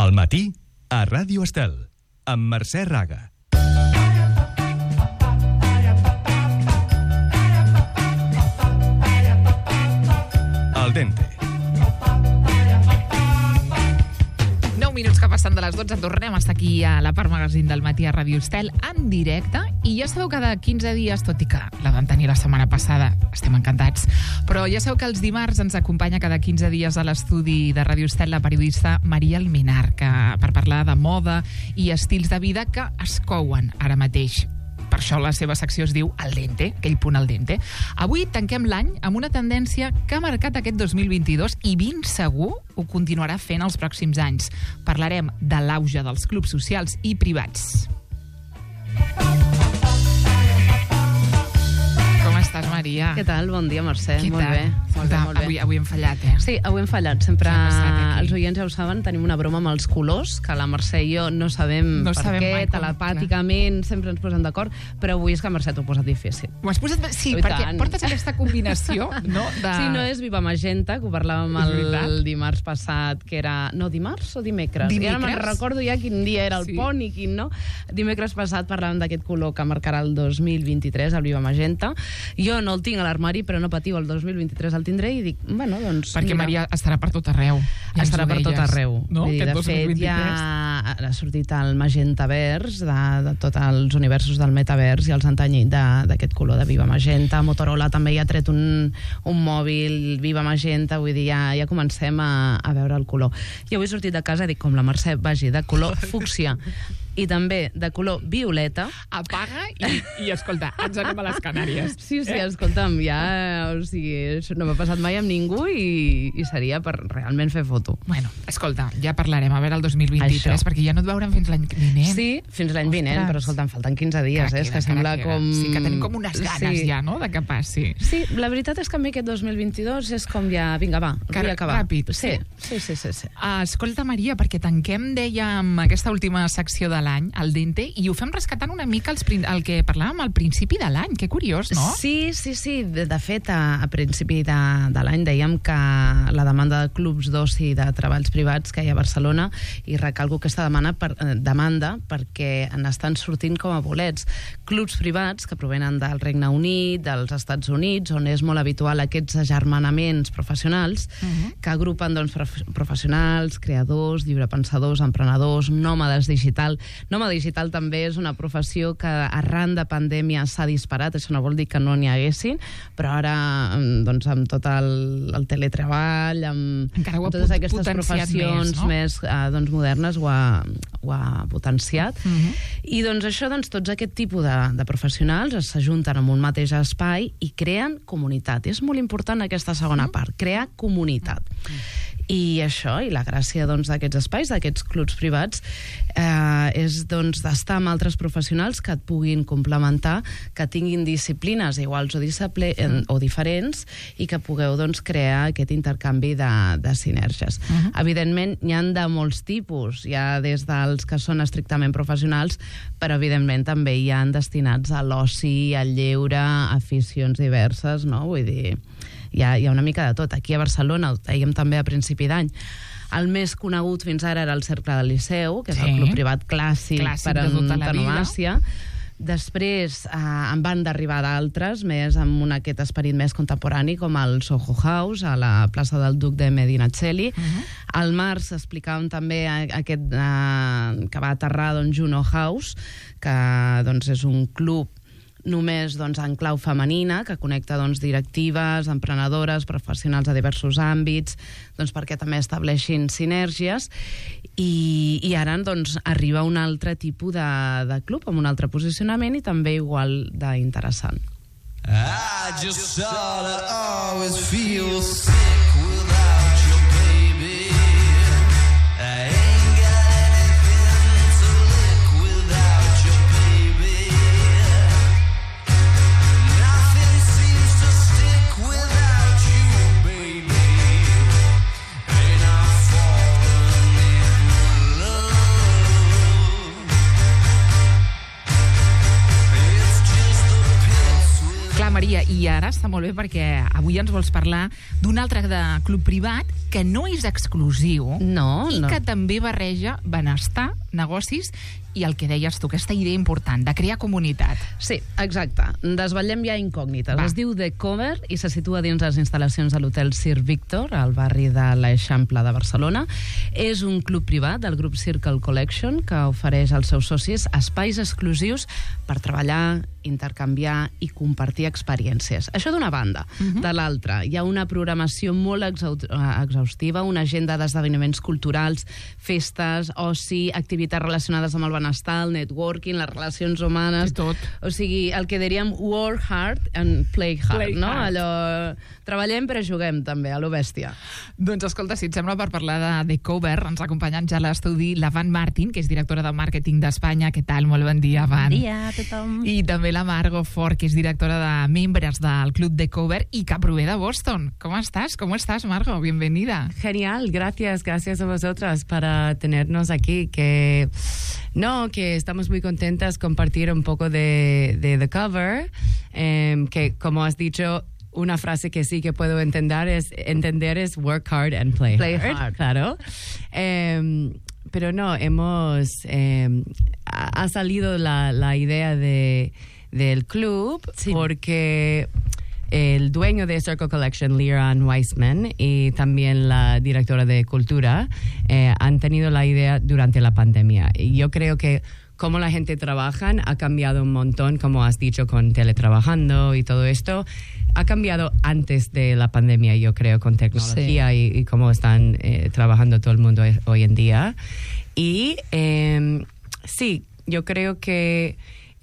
Al matí, a Ràdio Estel, amb Mercè Raga. Al dente. 9 minuts que passen de les 12, tornem a estar aquí a la part magazín del matí a Ràdio Estel en directe, i ja sabeu que cada 15 dies, tot i que la vam tenir la setmana passada, estem encantats, però ja sabeu que els dimarts ens acompanya cada 15 dies a l'estudi de Ràdio Estel la periodista Maria Alminar, que per parlar de moda i estils de vida que es couen ara mateix. Per això la seva secció es diu Al dente, aquell punt al dente. Avui tanquem l'any amb una tendència que ha marcat aquest 2022 i ben segur ho continuarà fent els pròxims anys. Parlarem de l'auge dels clubs socials i privats. Com estàs, Maria? Què tal? Bon dia, Mercè. Què molt tal? bé. Molt bé. Avui hem fallat, eh? Sí, avui hem fallat. Sempre els aquí? oients ja ho saben, tenim una broma amb els colors, que la Mercè i jo no sabem per què, mai com, telepàticament, sempre ens posem d'acord, però avui és que Mercè t'ho ha posat difícil. Ho has posat... Sí, I perquè tant. portes aquesta combinació, no? Sí, no és Viva Magenta, que ho parlàvem el dimarts passat, que era... No, dimarts o dimecres? I ara me'n recordo ja quin dia era el pont i quin no. Dimecres passat parlàvem d'aquest color que marcarà el 2023, el Viva Magenta. Jo no el tinc a l'armari, però no patiu, el 2023 el tindré i dic, bueno, doncs... Perquè mira, Maria estarà per tot arreu. Ja estarà per tot arreu. No? De fet, ja ha sortit el magenta vers de tots els universos del metavers i els han tenyit d'aquest color de Viva Magenta. Motorola també ja ha tret un mòbil Viva Magenta, vull dir, ja comencem a veure el color. I avui he sortit de casa i dic, com la Mercè vagi de color fúcsia i també de color violeta. Apaga i escolta, ens anem a les Canàries. Sí, escolta'm, ja, o sigui, això no m'ha passat mai amb ningú i seria per realment fer foto. Bueno, escolta, ja parlarem a veure el 2023, això. Perquè ja no et veurem fins l'any vinent. Sí, fins l'any vinent, però escolta'm, falten 15 dies, és que sembla com... Sí, que tenim com unes ganes ja, no?, de que passi. Sí, la veritat és que a mi aquest 2022 és com ja, vinga, va, vull acabar. Ràpid. Sí. Escolta, Maria, perquè tanquem, dèiem, aquesta última secció de l'any, al dente, i ho fem rescatant una mica el que parlàvem al principi de l'any. Que curiós, no? Sí. De fet, a principi de l'any dèiem que la demanda de clubs d'oci i de treballs privats que hi ha a Barcelona, i recalco aquesta demanda perquè n'estan sortint com a bolets. Clubs privats que provenen del Regne Unit, dels Estats Units, on és molt habitual aquests agermanaments professionals que agrupen professionals, creadors, llibrepensadors, emprenedors, nòmades digital. Nòmada digital també és una professió que arran de pandèmia s'ha disparat, això no vol dir que no n'hi haguessin, però ara doncs, amb tot el teletreball, amb totes aquestes professions més modernes ho ha potenciat. I doncs això, tots aquest tipus de professionals s'ajunten en un mateix espai i creen comunitat. És molt important aquesta segona part, crear comunitat. I això, i la gràcia d'aquests espais, d'aquests clubs privats, és d'estar amb altres professionals que et puguin complementar, que tinguin disciplines iguals o diferents i que pugueu crear aquest intercanvi de sinergies. Evidentment, n'hi ha de molts tipus, hi ha des dels que són estrictament professionals, però evidentment també hi ha destinats a l'oci, al lleure, aficions diverses, no? Vull dir, hi ha una mica de tot. Aquí a Barcelona, ho dèiem també a principi d'any, el més conegut fins ara era el Cercle del Liceu, que és el club privat clàssic per antonomàsia. Després en van d'arribar d'altres, més amb aquest esperit més contemporani, com el Soho House, a la plaça del Duc de Medinaceli. Al març explicàvem també aquest que va aterrar Juno House, que és un club només en clau femenina, que connecta directives, emprenedores, professionals de diversos àmbits, perquè també estableixin sinergies, i ara arriba un altre tipus de club, amb un altre posicionament i també igual d'interessant. I just thought I'd always feel sick without you, baby. I ain't got anything to lick without you, baby. Nothing seems to stick without you, baby. Ain't I fallen in love? It's just the pits with... Clar, Maria, I ara està molt bé perquè avui ens vols parlar d'un altre club privat que no és exclusiu i que també barreja benestar, negocis i el que deies tu, aquesta idea important de crear comunitat. Sí, exacte. Desvetllem ja incògnites. Es diu The Cover i se situa dins les instal·lacions de l'Hotel Sir Víctor, al barri de l'Eixample de Barcelona. És un club privat del grup Circle Collection que ofereix als seus socis espais exclusius per treballar, intercanviar i compartir experiències. Això d'una banda. De l'altra, hi ha una programació molt exhaustiva, una agenda d'esdeveniments culturals, festes, oci, activitats relacionades amb el benestar, el networking, les relacions humanes... Tot. O sigui, el que diríem work hard and play hard, no? Allò... Treballem però juguem també, a lo bèstia. Doncs escolta, si et sembla, per parlar de The Cover, ens acompanyant ja a l'estudi la Van Martin, que és directora de màrqueting d'Espanya. Què tal? Molt bon dia, Van. Bon dia a tothom. I també la Margo Fort, que és directora de membres del club The Cover y que prové de Boston. ¿Cómo estás, Margo? Bienvenida. Genial, gracias a vosotras para tenernos aquí, que estamos muy contentas compartir un poco de The Cover, que como has dicho, una frase que sí que puedo entender es work hard and play hard. Claro. Pero no, ha salido la idea del club porque el dueño de Circle Collection, Liran Weissman, y también la directora de Cultura han tenido la idea durante la pandemia. Y yo creo que cómo la gente trabaja ha cambiado un montón, como has dicho, con teletrabajando y todo esto. Ha cambiado antes de la pandemia, yo creo, con tecnología y cómo están trabajando todo el mundo hoy en día. Y sí, yo creo que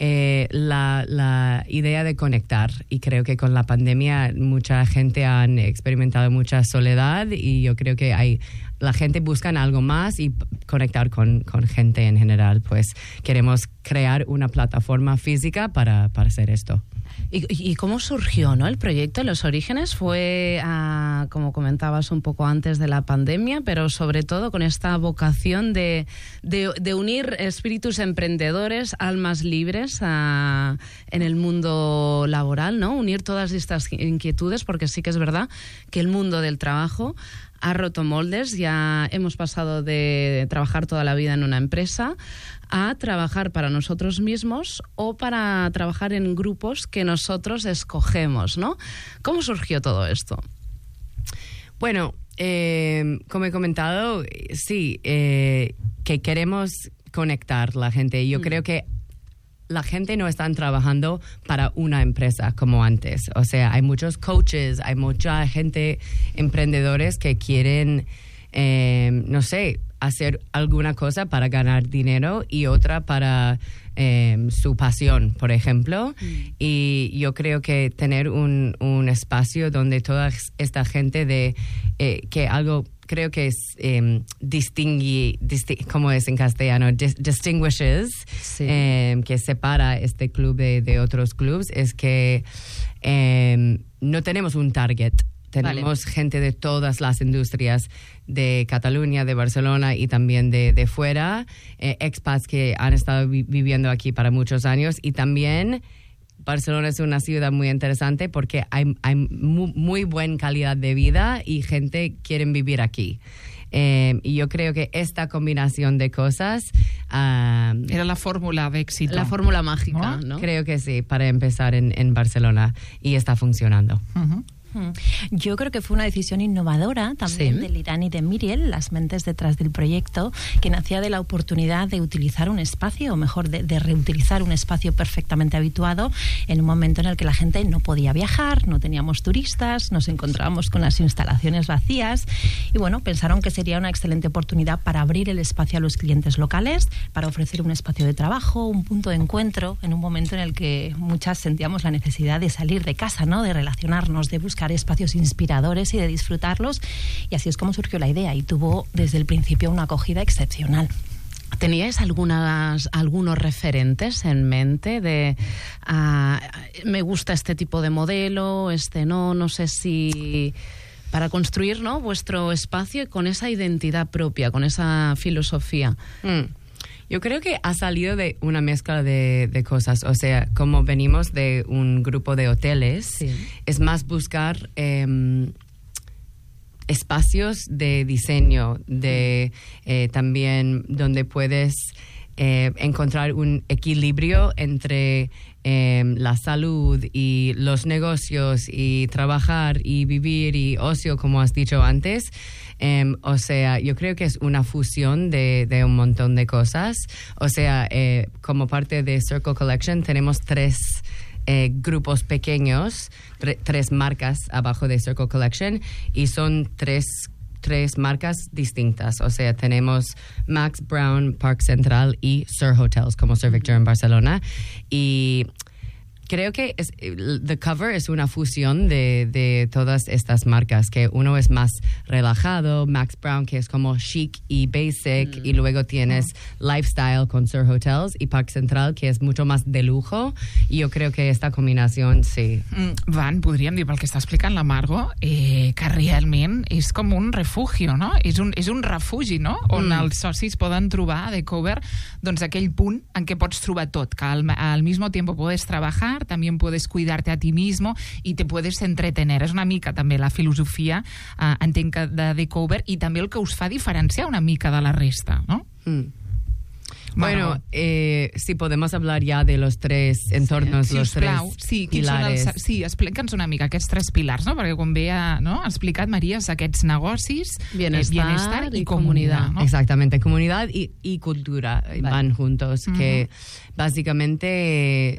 la idea de conectar, y creo que con la pandemia mucha gente han experimentado mucha soledad y yo creo que la gente busca algo más y conectar con gente en general. Pues queremos crear una plataforma física para hacer esto. ¿Y cómo surgió, ¿no? El proyecto? Los orígenes fue, como comentabas un poco antes de la pandemia, pero sobre todo con esta vocación de unir espíritus emprendedores, almas libres en el mundo laboral, ¿no? Unir todas estas inquietudes, porque sí que es verdad que el mundo del trabajo ha roto moldes. Ya hemos pasado de trabajar toda la vida en una empresa a trabajar para nosotros mismos o para trabajar en grupos que nosotros escogemos, ¿no? ¿Cómo surgió todo esto? Bueno, como he comentado, sí, que queremos conectar la gente. Yo creo que la gente no está trabajando para una empresa como antes. O sea, hay muchos coaches, hay mucha gente, emprendedores que quieren, hacer alguna cosa para ganar dinero y otra para su pasión, por ejemplo. Y yo creo que tener un espacio donde toda esta gente que algo creo que es ¿cómo es en castellano? Distinguishes, que separa este club de otros clubes, es que no tenemos un target. Tenemos gente de todas las industrias de Cataluña, de Barcelona y también de fuera, expats que han estado viviendo aquí para muchos años. Y también Barcelona es una ciudad muy interesante porque hay muy buena calidad de vida y gente quiere vivir aquí. Y yo creo que esta combinación de cosas era la fórmula de éxito. La fórmula mágica, ¿no? Creo que sí, para empezar en Barcelona, y está funcionando. Yo creo que fue una decisión innovadora también de Liran y de Miriel, las mentes detrás del proyecto, que nacía de la oportunidad de utilizar un espacio, o mejor, de reutilizar un espacio perfectamente habituado en un momento en el que la gente no podía viajar, no teníamos turistas, nos encontrábamos con las instalaciones vacías y bueno, pensaron que sería una excelente oportunidad para abrir el espacio a los clientes locales, para ofrecer un espacio de trabajo, un punto de encuentro en un momento en el que muchas sentíamos la necesidad de salir de casa, ¿no? De relacionarnos, de buscar espacios inspiradores y de disfrutarlos, y así es como surgió la idea y tuvo desde el principio una acogida excepcional. ¿Teníais algunos referentes en mente de me gusta este tipo de modelo, no sé si... para construir, ¿no?, vuestro espacio con esa identidad propia, con esa filosofía? Yo creo que ha salido de una mezcla de cosas. O sea, como venimos de un grupo de hoteles, es más buscar espacios de diseño, también donde puedes encontrar un equilibrio entre la salud y los negocios y trabajar y vivir y ocio, como has dicho antes. O sea, yo creo que es una fusión de un montón de cosas. O sea, como parte de Circle Collection tenemos 3 grupos pequeños, 3 marcas abajo de Circle Collection, y son 3 marcas distintas. O sea, tenemos Max Brown, Park Central y Sir Hotels, como Sir Victor en Barcelona. Y creo que The Cover es una fusión de todas estas marcas, que uno es más relajado, Max Brown, que es como chic y basic, y luego tienes Lifestyle con Sir Hotels, y Park Central, que es mucho más de lujo, i jo crec que esta combinació, sí. Van, podríem dir, pel que està explicant la Margo, que realment és com un refugio, no? És un refugi, no? On els socis poden trobar a The Cover, doncs aquell punt en què pots trobar tot, que al mismo tiempo puedes trabajar, también puedes cuidarte a ti mismo y te puedes entretener. És una mica també la filosofia, entenc, de The Cover, i també el que us fa diferenciar una mica de la resta, no? Bueno, si podemos hablar ya de los 3 entornos, sí, los 3 pilares. Explica'ns una mica aquests 3 pilars, no? Perquè com bé ha explicat Maria, aquests negocis, bienestar y comunidad, ¿no? Exactamente, comunidad y cultura van juntos, que básicamente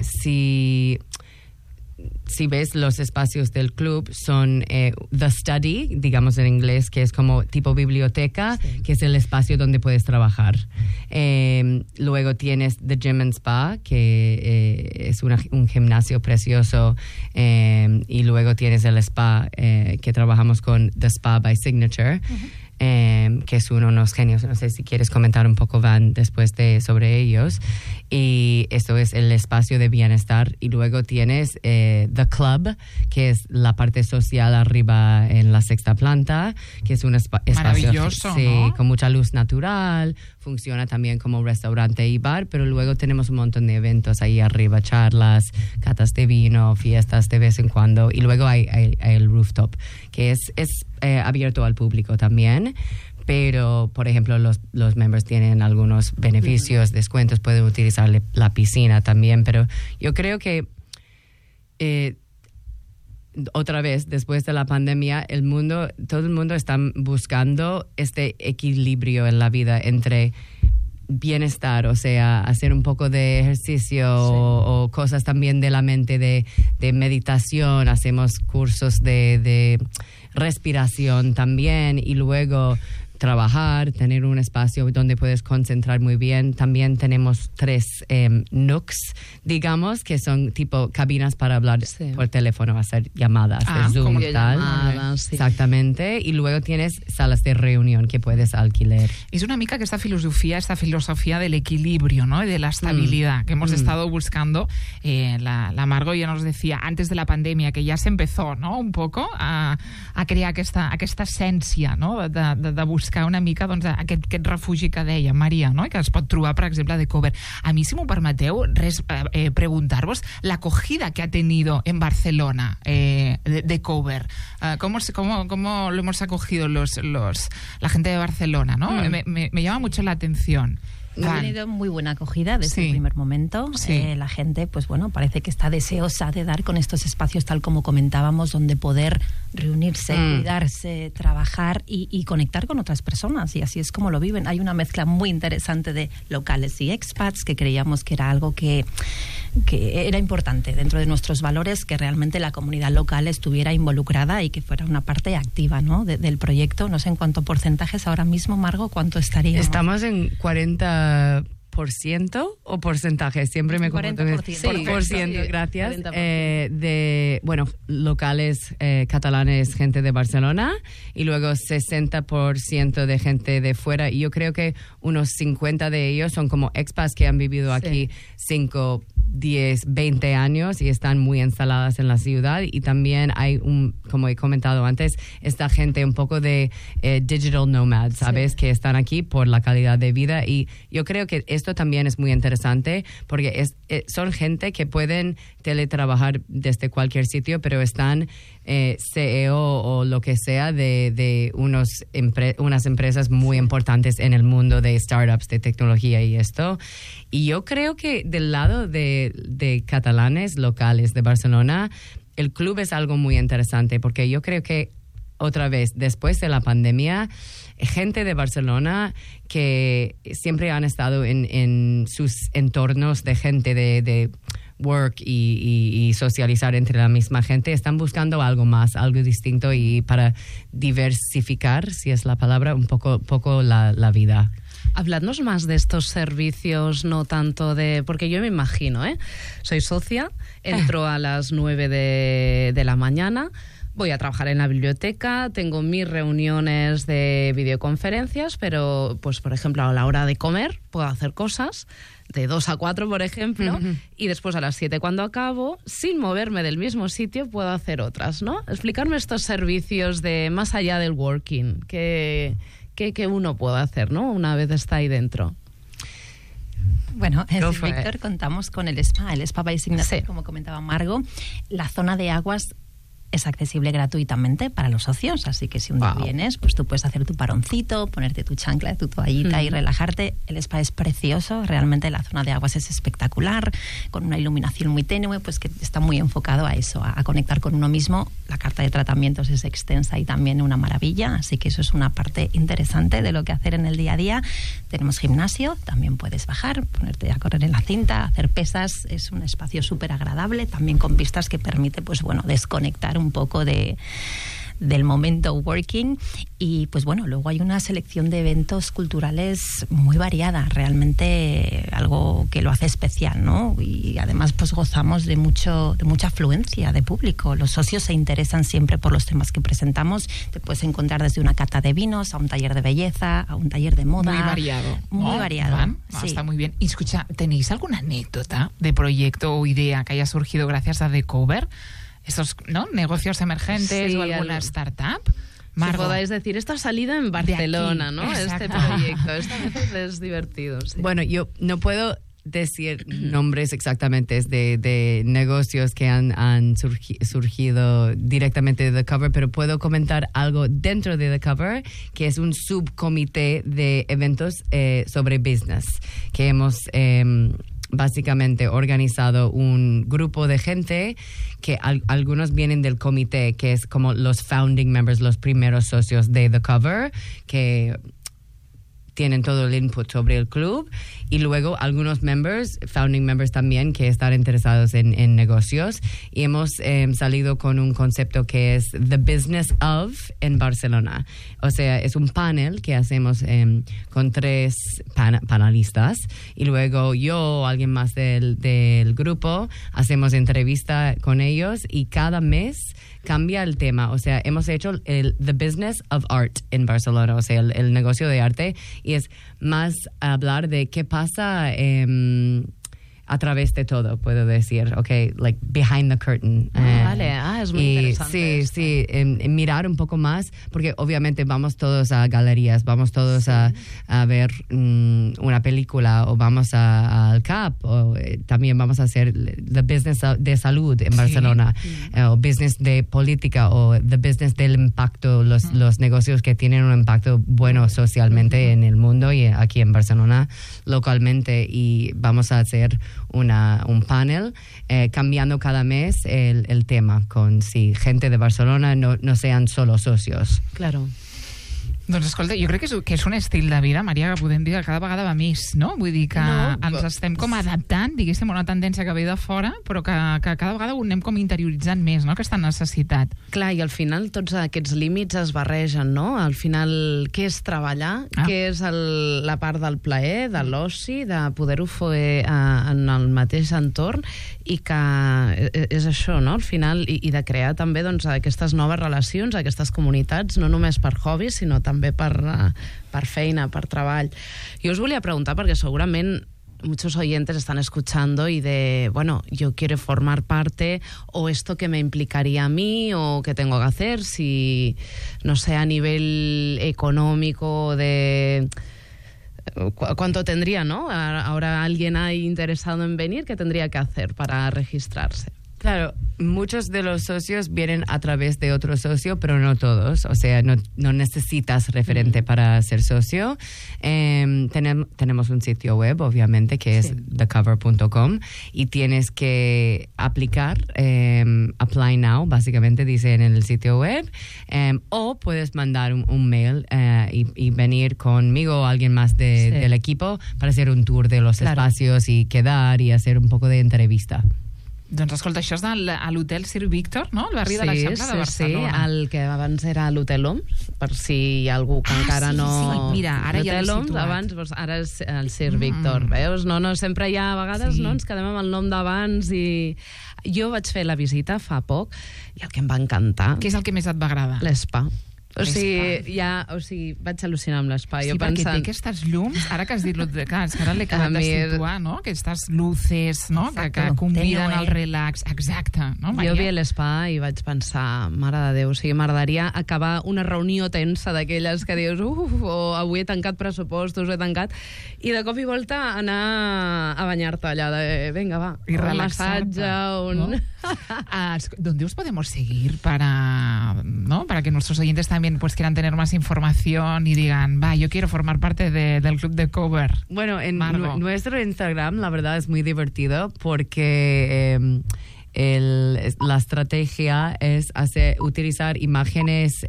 si ves los espacios del club son The Study, digamos en inglés, que es como tipo biblioteca, que es el espacio donde puedes trabajar. Luego tienes The Gym and Spa, que es un gimnasio precioso, y luego tienes el spa, que trabajamos con The Spa by Signature, que es unos genios. No sé si quieres comentar un poco, Van, después sobre ellos. Y esto es el espacio de bienestar. Y luego tienes The Club, que es la parte social arriba en la 6ª planta, que es un espacio maravilloso, ¿no? Con mucha luz natural. Funciona también como restaurante y bar, pero luego tenemos un montón de eventos ahí arriba, charlas, catas de vino, fiestas de vez en cuando. Y luego hay el rooftop, que es abierto al público también. Pero, por ejemplo, los members tienen algunos beneficios, descuentos, pueden utilizar la piscina también. Pero yo creo que otra vez, después de la pandemia, todo el mundo está buscando este equilibrio en la vida entre bienestar, o sea, hacer un poco de ejercicio o cosas también de la mente, de meditación, hacemos cursos de respiración también, y luego trabajar, tener un espacio donde puedes concentrar muy bien. También tenemos 3 nooks, digamos, que son tipo cabinas para hablar por teléfono, hacer llamadas de Zoom y tal. Exactamente. Y luego tienes salas de reunión que puedes alquilar. Es una mica esta filosofía del equilibrio, ¿no? Y de la estabilidad que hemos estado buscando. La Margo ya nos decía antes de la pandemia que ya se empezó, ¿no? Un poco a crear aquesta essència, no? De buscar una mica, doncs, aquest refugi que deia Maria, no? I que es pot trobar, per exemple, de Cover. A mi, si m'ho permeteu, preguntar-vos la acogida que ha tenido en Barcelona de Cover. ¿Cómo lo hemos acogido la gente de Barcelona, ¿no? Me llama mucho la atención. Ha tenido muy buena acogida desde el primer momento. La gente, pues bueno, parece que está deseosa de dar con estos espacios, tal como comentábamos, donde poder reunirse, cuidarse, trabajar y conectar con otras personas. Y así es como lo viven. Hay una mezcla muy interesante de locales y expats, que creíamos que era algo que era importante dentro de nuestros valores, que realmente la comunidad local estuviera involucrada y que fuera una parte activa, ¿no? del proyecto. No sé en cuánto porcentajes ahora mismo, Margo, ¿cuánto estaríamos? Estamos en 40% o porcentaje, siempre me confundo. 40%, gracias. 40%. De locales catalanes, gente de Barcelona, y luego 60% de gente de fuera. Y yo creo que unos 50 de ellos son como expats que han vivido aquí 5 10, 20 años y están muy instaladas en la ciudad, y también hay como he comentado antes, esta gente un poco de digital nomads, ¿sabes? Que están aquí por la calidad de vida, y yo creo que esto también es muy interesante porque son gente que pueden teletrabajar desde cualquier sitio, pero están CEO o lo que sea de unas empresas muy importantes en el mundo de startups, de tecnología y esto. Y yo creo que del lado de catalanes locales de Barcelona, el club es algo muy interesante, porque yo creo que otra vez, después de la pandemia, gente de Barcelona que siempre han estado en sus entornos de gente de work y socializar entre la misma gente, están buscando algo más, algo distinto, y para diversificar, si es la palabra, un poco la vida. Habladnos más de estos servicios, no tanto de... Porque yo me imagino, soy socia, entro a las 9 de la mañana, voy a trabajar en la biblioteca, tengo mis reuniones de videoconferencias, pero, pues, por ejemplo, a la hora de comer puedo hacer cosas de 2 a 4, por ejemplo, y después a las 7, cuando acabo, sin moverme del mismo sitio, puedo hacer otras, ¿no? Explicarme estos servicios de más allá del working, que uno puede hacer, ¿no? Una vez está ahí dentro. Bueno, Víctor, contamos con el Spa by Signature, como comentaba Margo. La zona de aguas es accesible gratuitamente para los socios, así que si un día vienes, pues tú puedes hacer tu paroncito, ponerte tu chancla, tu toallita y relajarte. El spa es precioso, realmente la zona de aguas es espectacular, con una iluminación muy tenue, pues que está muy enfocado a eso, a conectar con uno mismo. La carta de tratamientos es extensa y también una maravilla, así que eso es una parte interesante de lo que hacer en el día a día. Tenemos gimnasio, también puedes bajar, ponerte a correr en la cinta, hacer pesas. Es un espacio súper agradable, también con pistas que permite, pues bueno, desconectar un poco del momento working. Y pues bueno, luego hay una selección de eventos culturales muy variada, realmente algo que lo hace especial, ¿no? Y además pues gozamos de mucha afluencia de público. Los socios se interesan siempre por los temas que presentamos. Te puedes encontrar desde una cata de vinos a un taller de belleza, a un taller de moda. Muy variado. Muy variado. Sí. Está muy bien. Y escucha, ¿tenéis alguna anécdota de proyecto o idea que haya surgido gracias a The Cover? Estos, ¿no?, negocios emergentes, o alguna startup. Si podáis decir, esto ha salido en Barcelona, ¿no? Este proyecto. Esta vez es divertido. Sí. Bueno, yo no puedo decir nombres exactamente de negocios que han surgido directamente de The Cover, pero puedo comentar algo dentro de The Cover, que es un subcomité de eventos sobre business, que hemos... básicamente organizado un grupo de gente que algunos vienen del comité, que es como los founding members, los primeros socios de The Cover, que tienen todo el input sobre el club, y luego algunos founding members también, que están interesados en negocios, y hemos salido con un concepto que es The Business of en Barcelona. O sea, es un panel que hacemos con 3 panelistas, y luego yo o alguien más del grupo hacemos entrevista con ellos, y cada mes cambia el tema. O sea, hemos hecho The Business of Art en Barcelona, o sea, el negocio de arte, y es más hablar de qué pasa a través de todo, puedo decir, like behind the curtain. Vale, es muy interesante. Sí, mirar un poco más, porque obviamente vamos todos a galerías, vamos todos a ver una película, o vamos al CAP, o también vamos a hacer the business de salud en Barcelona, o business de política, o the business del impacto, los negocios que tienen un impacto bueno socialmente en el mundo y aquí en Barcelona localmente, y vamos a hacer un panel cambiando cada mes el tema, con gente de Barcelona no sean solo socios. Claro. Doncs escolta, jo crec que és un estil de vida, Maria, que podem dir que cada vegada va més, no? Vull dir que ens estem com adaptant, diguéssim, una tendència que ve de fora, però que cada vegada ho anem com interioritzant més, no?, aquesta necessitat. Clar, i al final tots aquests límits es barregen, no? Al final, què és treballar? Què és la part del plaer, de l'oci, de poder-ho fer en el mateix entorn, i que és això, no?, al final, i de crear també doncs aquestes noves relacions, aquestes comunitats, no només per hobby, sinó també per feina, per treball. Jo us volia preguntar, perquè segurament muchos oyentes están escuchando y de, bueno, yo quiero formar parte, o esto que me implicaría a mí, o qué tengo que hacer, si, no sé, a nivel económico, de cuánto tendría, ¿no? Ahora alguien hay interesado en venir, ¿qué tendría que hacer para registrarse? Claro, muchos de los socios vienen a través de otro socio, pero no todos. O sea, no necesitas referente para ser socio. Tenemos un sitio web, obviamente, que es thecover.com, y tienes que aplicar, apply now, básicamente dice en el sitio web, o puedes mandar un mail y venir conmigo o alguien más del equipo para hacer un tour de los espacios y quedar y hacer un poco de entrevista. Doncs escolta, això és a l'hotel Sir Víctor, no? Al barri de l'Eixample de Barcelona. Sí, el que abans era l'Hotel Oms, per si hi ha algú que encara no... Sí, mira, ara ja l'he situat. Abans, doncs, ara és el Sir Víctor, veus? No, sempre hi ha, a vegades, no, ens quedem amb el nom d'abans i... Jo vaig fer la visita fa poc i el que em va encantar... Què és el que més et va agradar? L'espa. O sigui, vaig al·lucinar amb l'espai. Sí, perquè té aquestes llums, ara que has dit, clar, és que ara l'he acabat de situar, no? Aquestes luces, no? Que conviden al relax. Exacte, no, Maria? Jo vi l'espai i vaig pensar, mare de Déu, o sigui, m'agradaria acabar una reunió tensa d'aquelles que dius, o avui he tancat pressupostos, he tancat, i de cop i volta anar a banyar-te allà, de, vinga, va, un massatge, un... ¿Dónde os podemos seguir para que nuestros oyentes también pues quieran tener más información y digan, va, yo quiero formar parte del club de cover? Bueno, en nuestro Instagram la verdad es muy divertido porque la estrategia es utilizar imágenes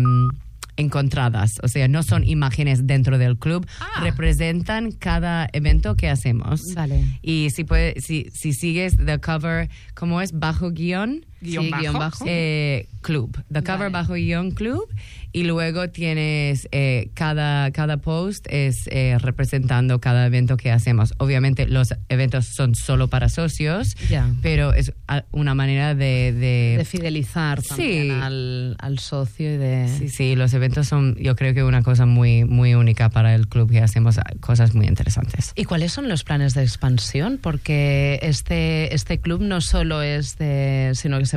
encontradas, o sea, no son imágenes dentro del club, representan cada evento que hacemos. Vale. Y si sigues The Cover, ¿cómo es? Guión bajo club. The Cover bajo guión club, y luego tienes cada post es representando cada evento que hacemos. Obviamente los eventos son solo para socios, pero es una manera de fidelizar también al socio y de... Sí, los eventos son, yo creo que una cosa muy, muy única para el club, que hacemos cosas muy interesantes. ¿Y cuáles son los planes de expansión? Porque este club no solo es sino que se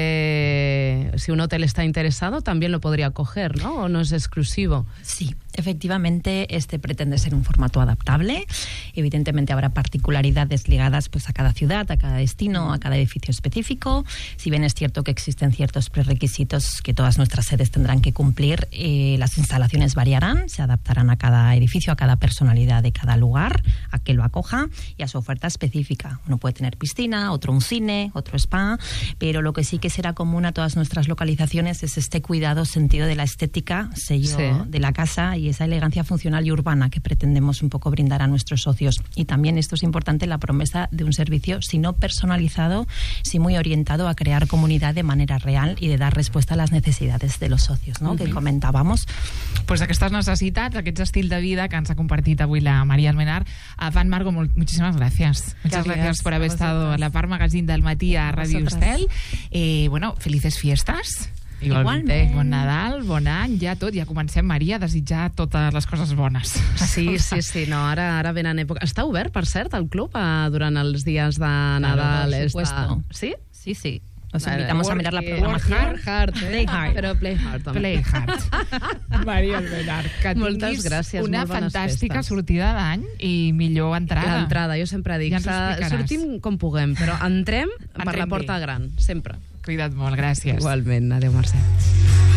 puede, si un hotel está interesado, también lo podría coger, ¿no? ¿O no es exclusivo? Sí, efectivamente, pretende ser un formato adaptable. Evidentemente habrá particularidades ligadas pues a cada ciudad, a cada destino, a cada edificio específico. Si bien es cierto que existen ciertos prerequisitos que todas nuestras sedes tendrán que cumplir, las instalaciones variarán, se adaptarán a cada edificio, a cada personalidad de cada lugar, a que lo acoja y a su oferta específica. Uno puede tener piscina, otro un cine, otro spa, pero lo que sí que será común a todas nuestras localizaciones es este cuidado, sentido de la estética, sello de la casa, y esa elegancia funcional y urbana que pretendemos un poco brindar a nuestros socios. Y también, esto es importante, la promesa de un servicio, si no personalizado, sí muy orientado a crear comunidad de manera real y de dar respuesta a las necesidades de los socios, ¿no? Que comentábamos. Pues aquestes necessitats, aquests estil de vida que ens ha compartit avui la María Almenar. Van, Margo, muchísimas gracias. Muchas gracias por haber estado a la Par Magazine del matí a Radio Estel. Bueno, felices fiestas. Igualment. Bon Nadal, bon any, ja tot. Ja comencem, Maria, a desitjar totes les coses bones. Sí, no, ara venen època. Està obert, per cert, el club durant els dies de Nadal? Por supuesto. ¿Sí? Sí. Os invitamos a mirar la programación. Play hard. Però play hard, també. Play hard. Maria Almenar, que moltes gràcies, una fantàstica festes. sortida d'any i millor entrada. L'entrada, jo sempre dic, sortim com puguem, però entrem per la porta gran, sempre. Cuida't molt, gràcies. Igualment, adéu, Mercè.